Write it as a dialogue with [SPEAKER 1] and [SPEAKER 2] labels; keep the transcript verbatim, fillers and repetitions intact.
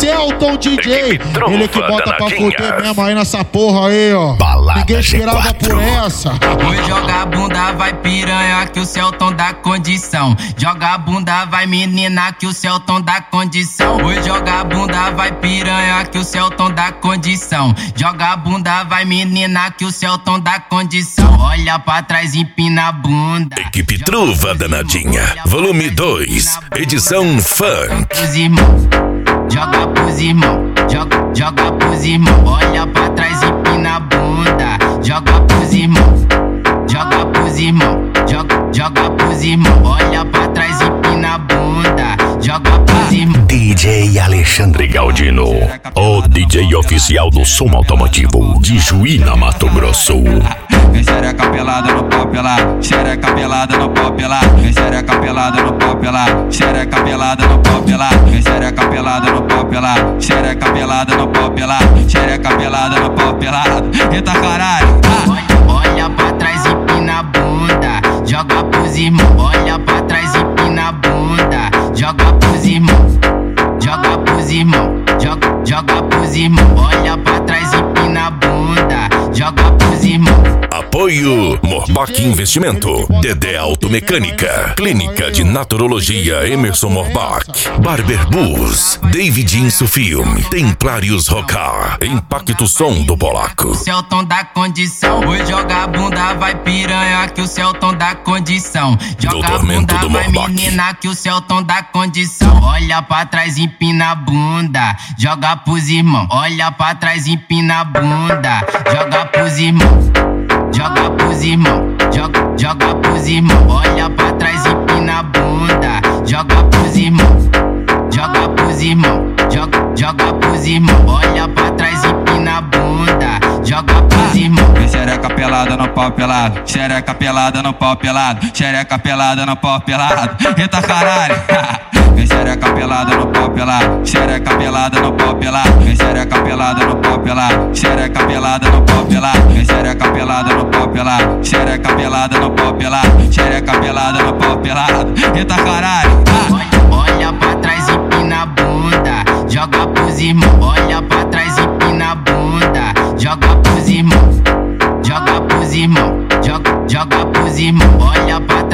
[SPEAKER 1] Celton D J. Ele que bota pra fuder mesmo aí nessa porra aí, ó.
[SPEAKER 2] Balada
[SPEAKER 1] Ninguém esperava por essa.
[SPEAKER 3] Oi, joga a bunda, vai piranha, que o Celton dá condição. Joga a bunda, vai menina, que o Celton dá condição. Oi, joga a bunda, vai piranha, que o Celton dá condição. Joga a bunda, vai menina, que o Celton dá condição. Olha pra trás e empina a bunda.
[SPEAKER 2] Equipe Truva Danadinha, volume dois, edição funk.
[SPEAKER 3] Joga pros irmão, joga, joga pros irmão. Olha pra trás e empina a bunda. Joga pros irmão, joga pros irmão, joga, joga pros irmão. Olha pra trás e empina a bunda. Joga pros irmão.
[SPEAKER 2] D J Alexandre Galdino, o D J oficial do som automotivo de Juína, Mato Grosso.
[SPEAKER 4] Vem xereca pelada no pau pelado, xereca pelada no pau pelado. Vem xereca pelada no pau pelado, xereca pelada no pau pelado. Vem xereca pelada no pau pelado, xereca pelada no pau pelado. Xereca pelada no pau pelado. Eita caralho.
[SPEAKER 3] Olha, olha pra trás e empina a bunda. Joga pros irmão. Olha pra trás e empina a bunda. Joga pros irmão. Joga pros irmão. Joga, joga pros irmão. Olha pra trás e empina a bunda. Joga pros irmão.
[SPEAKER 2] Apoio Morbach Investimento, Dedé Automecânica, Clínica de Naturologia Emerson Morbach, Barber Bus, David Inso Film, Templários Rocar, Impacto Som do Polaco.
[SPEAKER 3] O Celton dá condição. Oi, joga a bunda, vai piranha, que o Celton dá condição. Joga a bunda, vai menina, que o Celton dá condição. Olha pra trás e empina a bunda. Joga pros irmão. Olha pra trás e empina a bunda. Joga pros irmão. Joga pros irmão, joga, joga pros irmão. Olha pra trás e empina a bunda. Joga pros irmão, joga pros irmão, joga, joga pros irmão. Olha pra trás e empina a bunda. Joga pros irmão.
[SPEAKER 4] Vem xereca pelada no pau pelado, xereca pelada no pau pelado. Xereca pelada no pau pelado. Eita caralho. Vem xereca pelada no pau pelado, xereca pelada no pau pelado. Vem xereca pelada no pau pelado, xereca pelada no pau pelado. Vem xereca pelada no pau pelado, xereca pelada no pau pelado. Xereca pelada no pau pelado. Eita caralho.
[SPEAKER 3] Olha, olha pra trás e empina a bunda. Joga pros irmão. Olha pra trás e empina a bunda. Joga pros irmão. Joga pros irmão. Joga, joga pros irmão. Olha pra